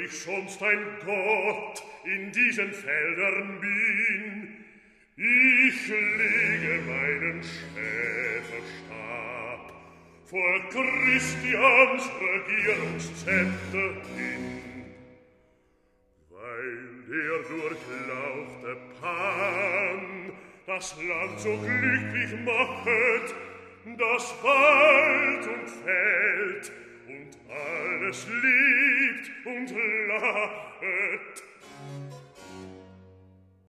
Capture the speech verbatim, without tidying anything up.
ich sonst ein Gott in diesen Feldern bin. Ich lege meinen Schäferstab vor Christians Regierungszepter hin, weil der durchlauchte Pan das Land so glücklich machet, das Wald und Feld und alles liebt und lachet.